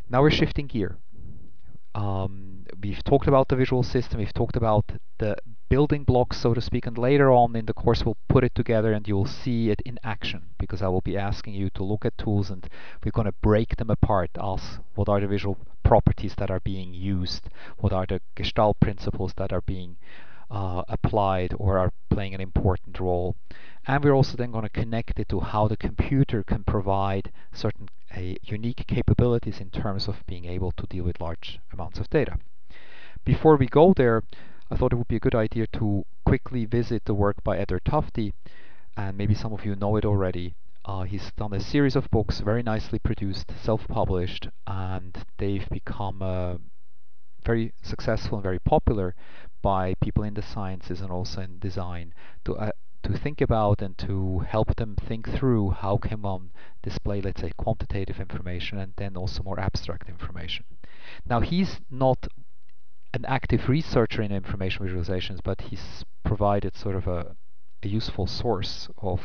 Now we're shifting gear. We've talked about the visual system, we've talked about the building blocks, so to speak, and later on in the course we'll put it together and you'll see it in action because I will be asking you to look at tools and we're going to break them apart, ask what are the visual properties that are being used, what are the Gestalt principles that are being applied or are playing an important role. And we're also then going to connect it to how the computer can provide certain unique capabilities in terms of being able to deal with large amounts of data. Before we go there, I thought it would be a good idea to quickly visit the work by Eder Tufte, and maybe some of you know it already. He's done a series of books, very nicely produced, self-published, and they've become very successful and very popular by people in the sciences and also in design to think about and to help them think through how can one display, let's say, quantitative information and then also more abstract information. Now, he's not an active researcher in information visualizations, but he's provided sort of a useful source of